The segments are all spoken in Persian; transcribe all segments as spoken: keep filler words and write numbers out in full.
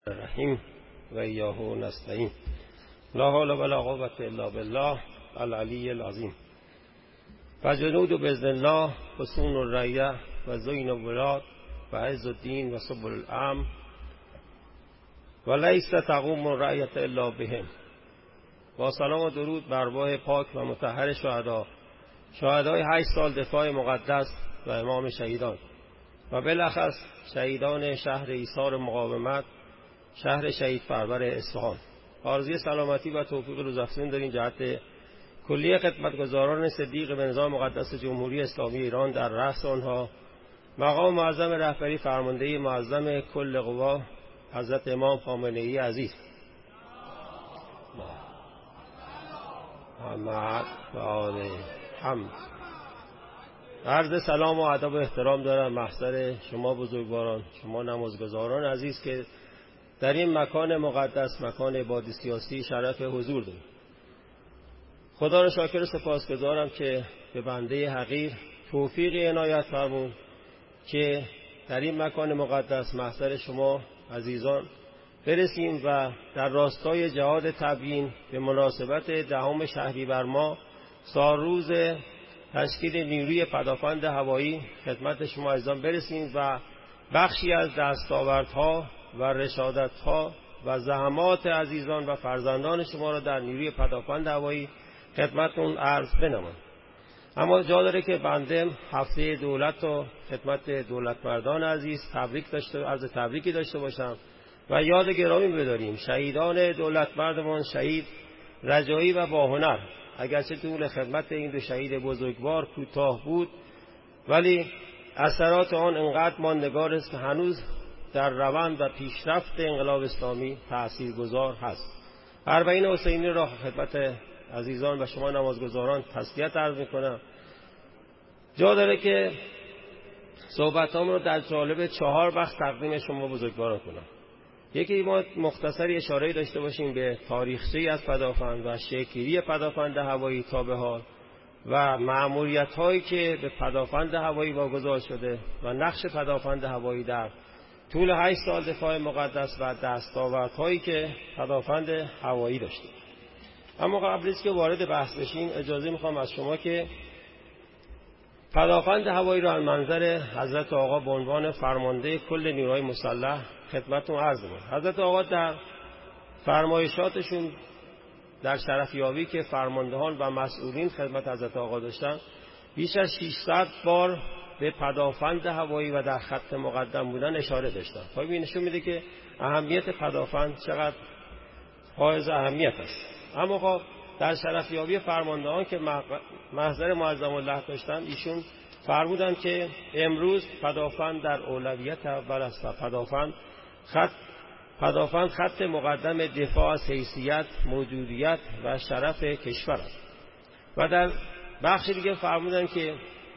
الرحیم و ایاه نستعین. لا حول ولا قوة الا بالله العلی العظیم. فجنود باذن الله حصون الرعیه و زین الولاد و عز الدین و سبل الامن و لیس تقوم الرعیه الا بهم. با سلام و درود بر ارواح پاک و مطهر شهدا، شهدای هشت سال دفاع مقدس و امام شهیدان و بالاخص شهیدان شهر ایثار مقاومت، شهر شهید پرور اصفهان. آرزوی سلامتی و توفیق روزافزون در این جهت کلیه خدمتگزاران صدیق به نظام مقدس جمهوری اسلامی ایران در رأس آنها مقام معظم رهبری فرمانده معظم کل قوا حضرت امام خامنه‌ای عزیز محمد و آل حمد. عرض سلام و ادب و احترام دارم محضر شما بزرگواران، شما نمازگزاران عزیز که در این مکان مقدس، مکان عبادی سیاسی شرف حضور دارید. خدا را شاکر و سپاسگزارم که به بنده حقیر توفیق عنایت فرمود که در این مکان مقدس محضر شما عزیزان برسیم و در راستای جهاد تبیین به مناسبت دهم شهریور ماه سالروز تشکیل نیروی پدافند هوایی خدمت شما عزیزان برسیم و بخشی از دستاوردها و رشادتها و زحمات عزیزان و فرزندان شما را در نیروی پدافند هوایی خدمتتون عرض بنمایم. اما جا داره که بنده هفته دولت و خدمت دولتمردان عزیز تبریک داشته عرض تبریکی داشته باشم و یاد گرامی بداریم شهیدان دولتمردمان، شهید رجایی و باهنر. اگرچه طول خدمت این دو شهید بزرگوار کوتاه بود، ولی اثرات آن انقدر ماندگار است که هنوز در روند و پیشرفت انقلاب اسلامی تاثیرگذار هست. اربعین حسینی را خدمت عزیزان و شما نمازگزاران تسلیت عرض میکنم. جا داره که صحبتام رو در جالب چهار بخش تقدیم شما بزرگواران کنم. یکی ما مختصری اشاره داشته باشیم به تاریخچه‌ای از پدافند و شکل‌گیری پدافند هوایی تا به حال و مأموریت‌هایی که به پدافند هوایی واگذار شده و نقش پدافند هوایی در طول هشت سال دفاع مقدس و دستاوردهایی که پدافند هوایی داشته. اما قبل از که وارد بحث بشیم اجازه میخوام از شما که پدافند هوایی را از منظر حضرت آقا به عنوان فرمانده کل نیروهای مسلح خدمتتون عرض کنم. حضرت آقا در فرمایشاتشون در شرفیابی که فرماندهان و مسئولین خدمت حضرت آقا داشتن بیش از ششصد بار به پدافند هوایی و در خط مقدم بودن اشاره داشتن. خب این نشون میده که اهمیت پدافند چقدر حائز اهمیت است. اما خب در شرفیابی فرماندهان که محضر معظم الله داشتن ایشون فرمودن که امروز پدافند در اولویت اول است و پدافند خط پدافند خط مقدم دفاع از حیثیت، موجودیت و شرف کشور است. و در بخش دیگه فرمودن که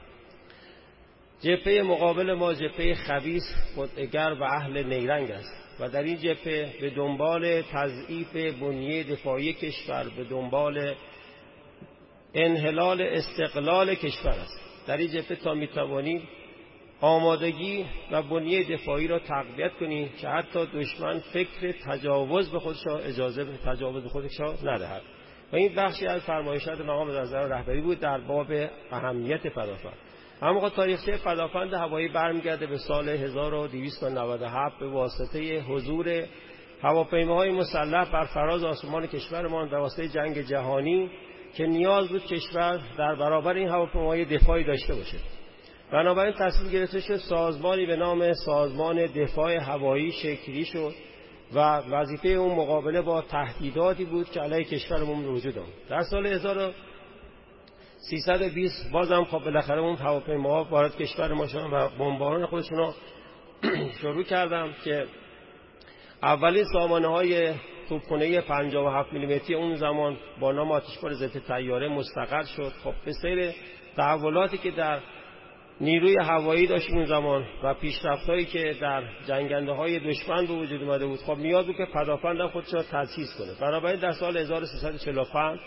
جبهه مقابل ما جبهه خبیث، خودگر و اهل نیرنگ است و در این جبهه به دنبال تضعیف بنیه دفاعی کشور، به دنبال انحلال استقلال کشور است. در این جبهه تا میتوانیم آمادگی و بنیه دفاعی را تقویت کنیم که حتی دشمن فکر تجاوز به خودش اجازه به تجاوز به خودش ندهد. و این بخشی از فرمایشات مقام نظر رهبری بود در باب اهمیت پدافند. اما تاریخچه پدافند هوایی برمیگرده به سال هزار و دویست و نود و هفت به واسطه حضور هواپیماهای مسلح بر فراز آسمان کشورمان به واسطه جنگ جهانی که نیاز بود کشور در برابر این هواپیماهای دفاعی داشته باشه. بنابراین تصمیم گرفته شد سازمانی به نام سازمان دفاع هوایی شکلی شد و وظیفه اون مقابله با تهدیداتی بود که علیه کشورمون وجود آمد. در سال هزار و سیصد و بیست بازم خب بالاخره اون هواپیماها وارد کشور ما شدن و بمباران خودشون رو شروع کردن که اولین سامانه‌های توپخانه پنجاه و هفت میلیمتری اون زمان با نام آتشبار ضد طیاره مستقر شد. خب به سیر تحولاتی که در نیروی هوایی داشت اون زمان و پیشرفت‌هایی که در جنگنده‌های دشمن به وجود اومده بود، خب نیاز بود که پدافند هم خودش را تجهیز کنه. بنابراین در سال هزار و سیصد و چهل و پنج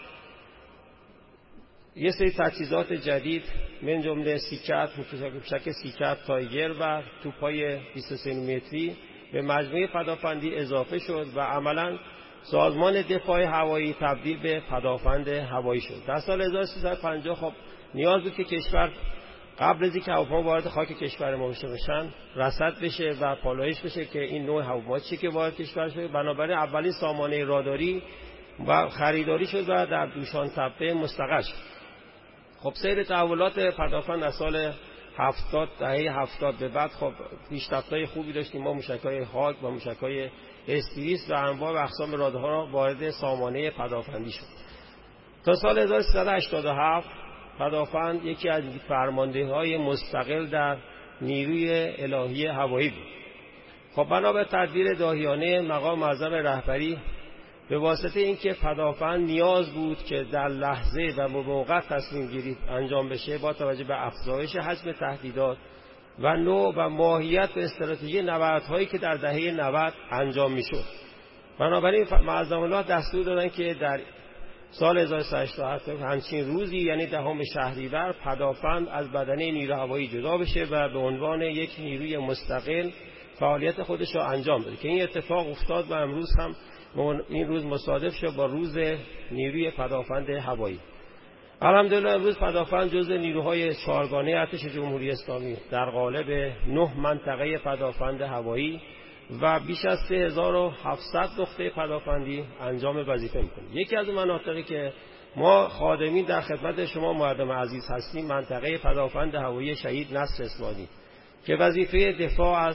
یه سری تجهیزات جدید من جمله سیکت، موشک سیکت تایگر و توپ‌های بیست و سه میلیمتری به مجموعه پدافندی اضافه شد و عملاً سازمان دفاع هوایی تبدیل به پدافند هوایی شد. در سال هزار و سیصد و پنجاه خب نیاز بود که کشور قبل از اینکه هواپیما وارد خاک کشور ما بشن رصد بشه و پالایش بشه که این نوع هواپیما چی که وارد کشور شده. بنابراین اولین سامانه راداری و خریداری شد و در دوشان تپه مستقر شد. خب سیر تحولات پدافند از سال هفتاد دهه هفتاد به بعد خب پیشرفت‌های خوبی داشتیم. ما موشک‌های هاگ و موشک‌های استریس و انواع و اقسام رادارها وارد سامانه پدافندی شد. تا سال هزار و سیصد و هشتاد و هفت پدافند یکی از فرمانده‌های مستقل در نیروی الهی هوایی بود. خب بنا به تدبیر داهیانه مقام معظم رهبری به واسطه اینکه پدافند نیاز بود که در لحظه و موقع تصمیم گیری انجام بشه با توجه به افزایش حجم تهدیدات و نوع و ماهیت و استراتژی نبردهایی که در دهه نود انجام میشد، بنابراین معظم الله دستور دادن که در سال هزار و سیصد و هشتاد و هفت همچین روزی یعنی دهم شهریور پدافند از بدنه نیروی هوایی جدا بشه و به عنوان یک نیروی مستقل فعالیت خودش را انجام بده که این اتفاق افتاد و امروز هم این روز مصادف شد با روز نیروی پدافند هوایی. الحمدلله امروز پدافند جزء نیروهای چهارگانه ارتش جمهوری اسلامی در قالب نه منطقه پدافند هوایی و بیش از سه هزار و هفتصد نقطه پدافندی انجام وظیفه میکنه. یکی از مناطقی که ما خادمین در خدمت شما مردم عزیز هستیم منطقه پدافند هوایی شهید نصر اسماعیلی که وظیفه دفاع از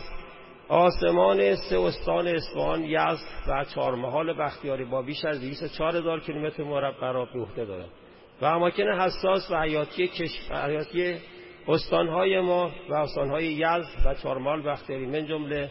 آسمان سه استان اصفهان، یزد و چهارمحال بختیاری با بیش از دویست و چهار هزار کیلومتر مربع را به عهده دارد و اماکن حساس و حیاتی حیاتی استانهای ما و استانهای یزد و چهارمحال بختیاری من جمله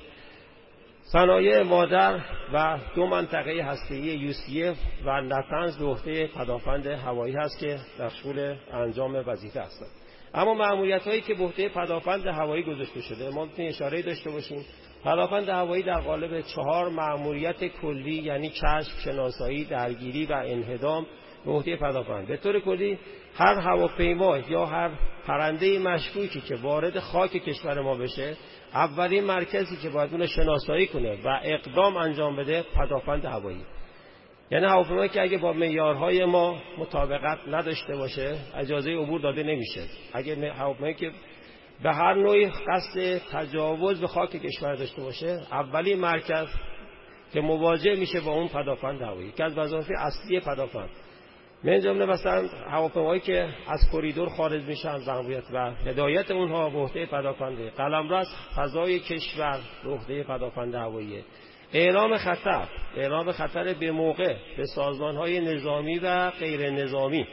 صنایع مادر و دو منطقه هسته‌ای یوسیف و نطنز به عهده پدافند هوایی هست که مشغول انجام وظیفه هستند. اما مأموریت‌هایی که به عهده پدافند هوایی گذاشته شده ما می‌تونیم اشاره داشته باشیم. پدافند هوایی در قالب چهار مأموریت کلی یعنی کشف، شناسایی، درگیری و انهدام به عهده پدافند. به طور کلی هر هواپیما یا هر پرنده مشکوکی که وارد خاک کشور ما بشه اولین مرکزی که باید اون شناسایی کنه و اقدام انجام بده پدافند هوایی. یعنی هواپیمایی که اگه با معیارهای ما مطابقت نداشته باشه اجازه عبور داده نمیشه. اگه هواپیمایی که به هر نوعی قصد تجاوز به خاک کشور داشته باشه اولین مرکز که مواجه میشه با اون پدافند هوایی که از وظایف اصلی پدافند من جمله مثلا هواپیمایی که از کریدور خارج میشن مأموریت و هدایت اونها به عهده پدافند، قلمرو از فضای کشور به عهده پدافند هوایی، اعلام خطر اعلام خطر به موقع به سازمان‌های نظامی و غیر نظامی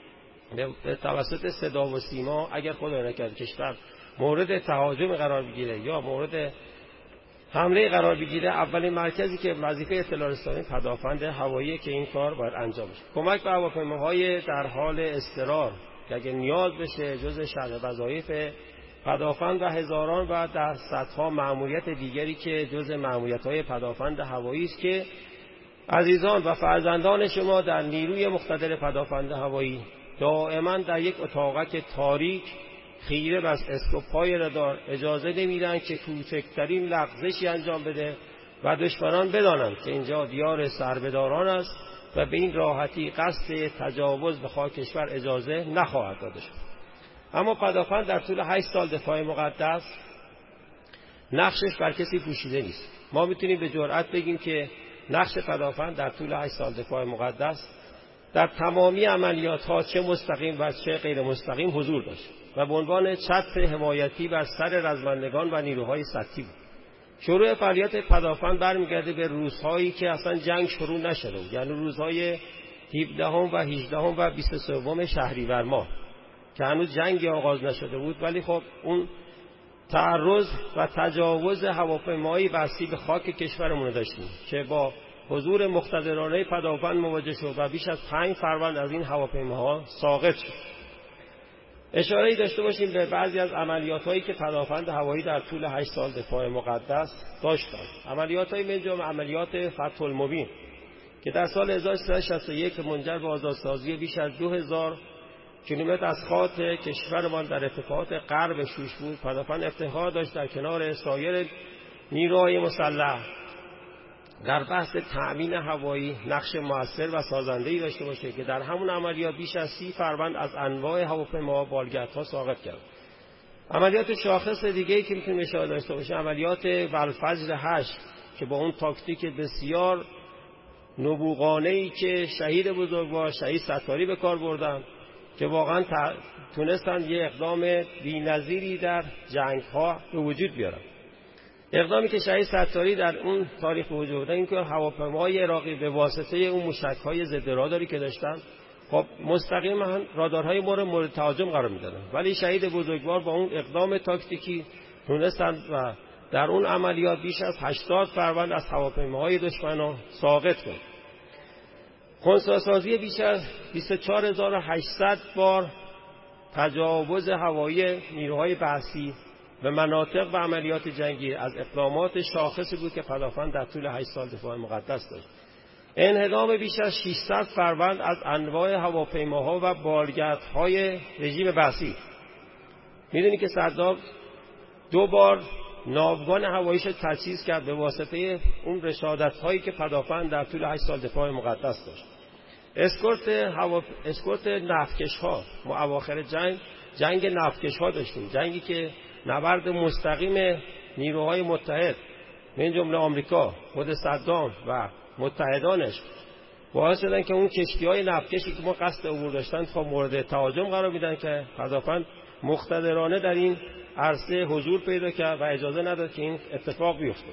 به توسط صدا و سیما اگر خدای نکرد کشور مورد تهاجم قرار بگیره یا مورد حمله قرار بگیره اولین مرکزی که وظیفه اطلاع رسانی پدافند هوایی که این کار باید انجام بشه. کمک به هواپیماهای در حال اضطرار که اگه نیاز بشه جزء شأن وظایف پدافند و هزاران و در صدها مأموریت دیگری که جزء مأموریت‌های پدافند هوایی است که عزیزان و فرزندان شما در نیروی مقتدر پدافند هوایی دائما در یک اتاقک تاریک خیره بس اسکوپ‌های رادار اجازه نمیدن که کوچکترین لغزشی انجام بده و دشمنان بدانند که اینجا دیار سربداران است و به این راحتی قصد تجاوز به خاک کشور اجازه نخواهد داده شد. اما پدافند در طول هشت سال دفاع مقدس نقشش بر کسی پوشیده نیست. ما میتونیم به جرئت بگیم که نقش پدافند در طول هشت سال دفاع مقدس در تمامی عملیات ها چه مستقیم و چه غیر مستقیم حضور داشت و به عنوان چتر حمایتی بر سر رزمندگان و نیروهای سطحی بود. شروع فعالیت پدافند برمیگرده به روزهایی که اصلا جنگ شروع نشده بود، یعنی روزهای هفدهم و هجدهم و بیست و سوم شهریور ماه که هنوز جنگی آغاز نشده بود، ولی خب اون تعرض و تجاوز هواپیمایی وسیع به خاک کشورمون داشتیم که با حضور مقتدرانه پدافند مواجه شد و بیش از پنج فروند از این هواپیماها ساقط شد. اشاره‌ای داشته باشیم به بعضی از عملیات‌هایی که پدافند هوایی در طول هشت سال دفاع مقدس داشتند. عملیات‌های من جمله عملیات فتح المبین که در سال هزار و سیصد و شصت و یک منجر به آزادسازی بیش از دو هزار کیلومتر از خاک کشورمان در ارتفاعات غرب شوش بود. پدافند افتخار داشت در کنار سایر نیروهای مسلح در بحث تأمین هوایی نقش مؤثر و سازنده‌ای داشته باشه که در همون عملیات بیش از سی فروند از انواع هواپیماها بالگردها ساقط کرد. عملیات شاخص دیگه‌ای که میتونیم اشاره داشته باشه عملیات والفجر هشت که با اون تاکتیک بسیار نبوغانه‌ای که شهید بزرگوار شهید ستاری به کار بردن که واقعا تونستن یه اقدام بی‌نظیری در جنگ‌ها به وجود بیارن. اقدامی که شهید ستاری در اون تاریخ به وجود آورد این که هواپیماهای عراقی به واسطه اون موشک‌های ضد راداری که داشتن خب مستقیما رادارهای ما رو مورد تهاجم قرار میدادن، ولی شهید بزرگوار با اون اقدام تاکتیکی تونستن و در اون عملیات بیش از هشتاد فروند از هواپیماهای دشمنان ساقط کنند. خنثی‌سازی بیش از بیست و چهار هزار و هشتصد بار تجاوز هوایی نیروهای بحثی به مناطق و عملیات جنگی از اقدامات شاخصی بود که پدافند در طول هشت سال دفاع مقدس داشت. انهدام بیش از ششصد فروند از انواع هواپیماها و بالگردهای رژیم بحثی. میدونی که صدام دو بار ناوگان هواییش تجهیز کرد به واسطه اون رشادت‌هایی که پدافند در طول هشت سال دفاع مقدس داشت. اسکورت هوا اسکورت نفتکش‌ها ما اواخر جنگ جنگ نفتکش‌ها داشتیم، جنگی که نبرد مستقیم نیروهای متحد من جمله آمریکا، خود صدام و متحدانش باعث شدن که اون کشتی‌های نفتکشی که ما قصد عبور داشتن خب مورد تهاجم قرار میدن که پدافند مقتدرانه در این عرصه حضور پیدا کرد و اجازه نداد که این اتفاق بیفته.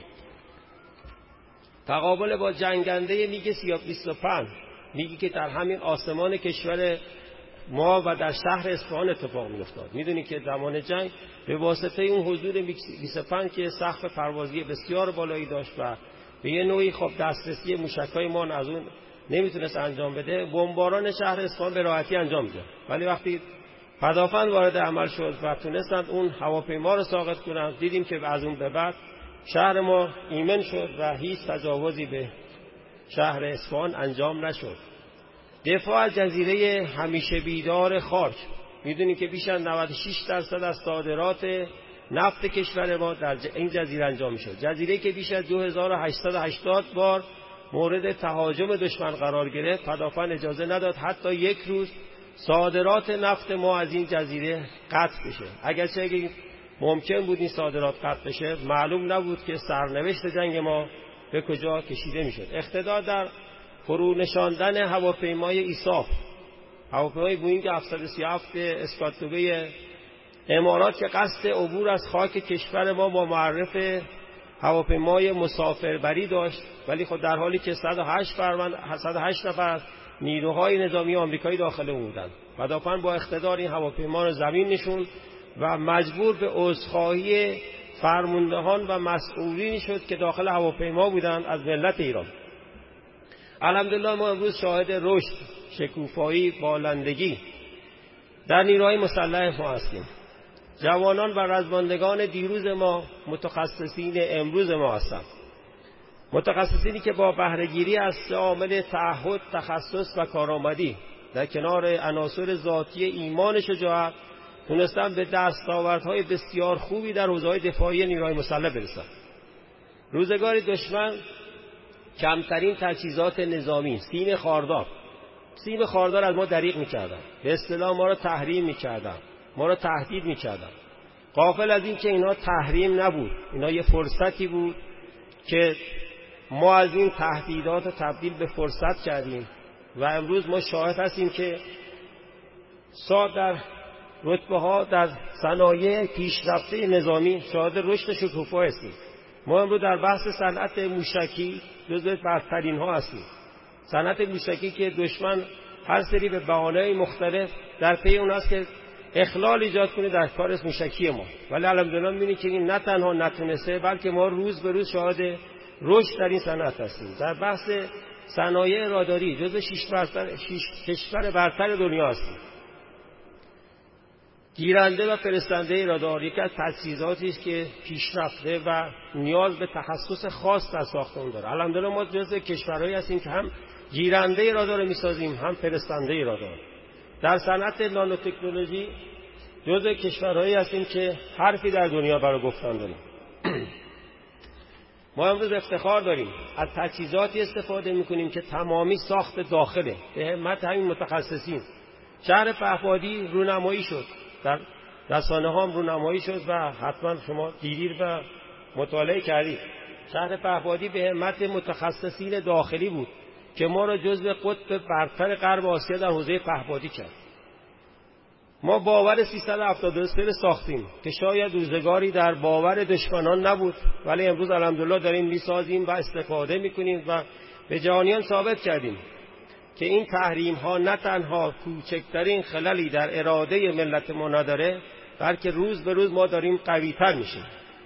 تقابل با جنگنده میگ سی بیست و پنج، میگی که در همین آسمان کشور ما و در شهر اصفهان اتفاق میافتاد. میدونی که زمان جنگ به واسطه اون حضور میگ بیست و پنج که سقف پروازی بسیار بالایی داشت و به یه نوعی خب دسترسی موشک‌های ما از اون نمیتونست انجام بده، بمباران شهر اصفهان به راحتی انجام می‌داد. ولی وقتی پدافند وارد عمل شد و تونستند اون هواپیما رو ساقط کنند، دیدیم که از اون به بعد شهر ما ایمن شد و هیچ تجاوزی به شهر اصفهان انجام نشد. دفاع از جزیره همیشه بیدار خاک، میدونیم که بیش از نود و شش درصد از صادرات نفت کشور ما در این جزیره انجام میشد. جزیره که بیش از دو هزار و هشتصد و هشتاد بار مورد تهاجم دشمن قرار گرفت، پدافند اجازه نداد حتی یک روز صادرات نفت ما از این جزیره قطع بشه. اگرچه اگه ممکن بود این صادرات قطع بشه، معلوم نبود که سرنوشت جنگ ما به کجا کشیده میشد. اقتدار در فرو نشاندن هواپیمای ایساف، هواپیمای بوئینگ هفتصد و سی و هفت اسکاتلوبه امارات که قصد عبور از خاک کشور ما با معرف هواپیمای مسافربری داشت، ولی خود در حالی که صد و هشت فروند صد و هشت نفر نیروهای نظامی آمریکایی داخل اون بودند. پدافند با اقتدار این هواپیما رو زمین نشوند و مجبور به عذرخواهی فرماندهان و مسئولینی شد که داخل هواپیما بودند از ملت ایران. الحمدلله ما امروز شاهد رشد، شکوفایی، بالندگی در نیروهای مسلح ما هستیم. جوانان و رزمندگان دیروز ما متخصصین امروز ما هستند. متخصصینی که با بهره‌گیری از سه عامل تعهد، تخصص و کارآمدی در کنار عناصر ذاتی ایمان، شجاعت تونستن به دستاوردهای بسیار خوبی در حوزه‌های دفاعی نیروهای مسلح برسند. روزگار دشمن کمترین تجهیزات نظامی، سیم خاردار سیم خاردار از ما دریغ می‌کردن، به اصطلاح ما را تحریم می‌کردن، ما را تهدید می‌کردن. غافل از این که اینا تحریم نبود، اینا یه فرصتی بود که ما از این تهدیدات رو تبدیل به فرصت کردیم و امروز ما شاهد هستیم که سا در رتبه ها در صنایع پیشرفته نظامی شاهد رشد شکوفا هستیم. ما امروز در بحث صنعت موشکی جزو برترین ها هستیم. صنعت موشکی که دشمن هر سری به بهانه‌های مختلف در پی اون است که اخلال ایجاد کنه در کار موشکی ما، ولی الحمدلله می‌بینید که این نه تنها نتونسته بلکه ما روز به روز شاهد رشد در این صنعت هستیم. در بحث صنایع راداری جزو شش برتر شش کشور برتر دنیا هستیم. گیرنده و فرستنده رادار یکی از تجهیزاتی است که پیشرفته و نیاز به تخصص خاص در ساخت اون داره. الحمدلله ما جزو کشورهایی هستیم که هم گیرنده رادار می‌سازیم هم فرستنده رادار. در صنعت نانو تکنولوژی جزو کشورهایی هستیم که حرفی در دنیا برای گفتن داریم. ما امروز افتخار داریم از تجهیزاتی استفاده میکنیم که تمامی ساخت داخله به همت همین متخصصین. شهر پهپادی رونمایی شد، در رسانه ها هم رونمایی شد و حتما شما دیدید و مطالعه کردید. شهر پهپادی به همت متخصصین داخلی بود که ما را جزو قطب برتر غرب آسیا در حوزه پهپادی کرد. ما باور سیصد و هفتاد و سه ساختیم که شاید روزگاری در باور دشمنان نبود، ولی امروز الحمدلله داریم میسازیم و استفاده میکنیم و به جهانیان ثابت کردیم که این تحریم ها نه تنها کوچکترین خللی در اراده ملت ما نداره، بلکه روز به روز ما داریم قوی تر میشیم.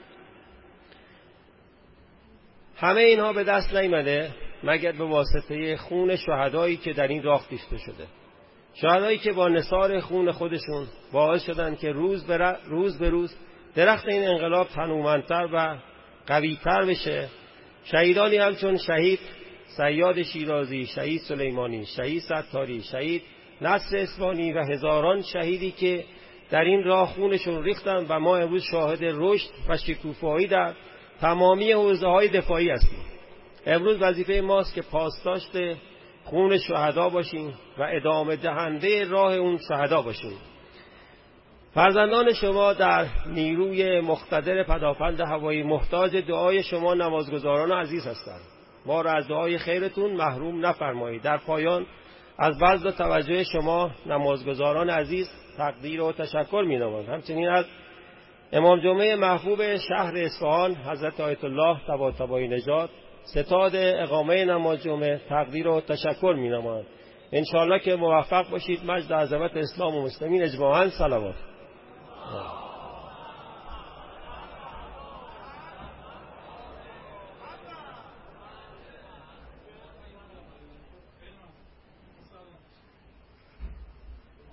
همه اینها به دست نیامده مگر به واسطه خون شهدایی که در این راه ریخته شده. شهدایی که با نثار خون خودشون باعث شدن که روز به روز به روز درخت این انقلاب تنومندتر و قوی‌تر بشه. شهیدانی همچون شهید صیاد شیرازی، شهید سلیمانی، شهید ستاری، شهید نصر اصفهانی و هزاران شهیدی که در این راه خونشون ریختن و ما امروز شاهد رشد و شکوفایی در تمامی حوزه‌های دفاعی هستیم. امروز وظیفه ماست که پاسداشت خون شهدا باشیم و ادامه دهنده راه اون شهدا باشیم. فرزندان شما در نیروی مقتدر پدافند هوایی محتاج دعای شما نمازگزاران عزیز هستند. ما را از دعای خیرتون محروم نفرمایید. در پایان از بذل و توجه شما نمازگزاران عزیز تقدیر و تشکر می‌نمایم. همچنین از امام جمعه محبوب شهر اصفهان حضرت آیت الله طباطبایی نژاد ستاد اقامه نماز جمعه تقدیر و تشکر می‌نمایم. ان شاءالله که موفق باشید. مجد عظمت اسلام و مسلمین اجماعاً. صلوات.